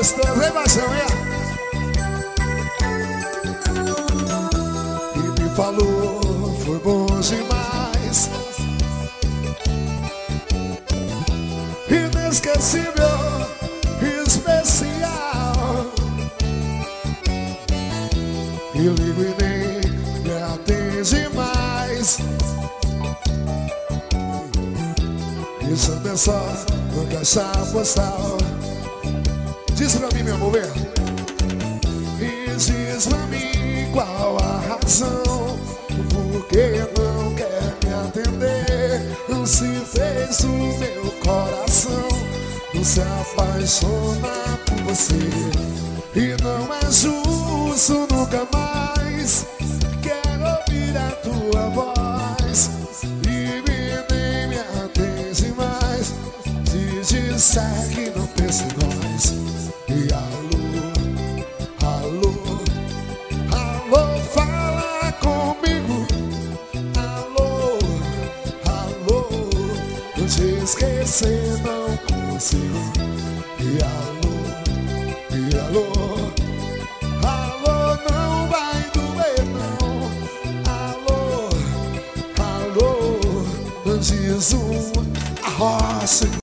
gostoso, vem baixão, hein? E me falou, foi bom demais, inesquecível, especial. E ligo e nem me atende mais. Isso é só no caixa postal. Diz pra mim, meu amor, vem. E diz pra mim qual a razão, porque não quer me atender. Se fez o meu coração se apaixonar por você. E não é justo nunca mais. Quero ouvir a tua voz e nem me atende mais. Se disser que não pensa em nós. E alô, alô, alô, fala comigo. Alô, alô, te esquecer não consigo. E alô, alô, não vai doer não. Alô, alô, diz a rocha.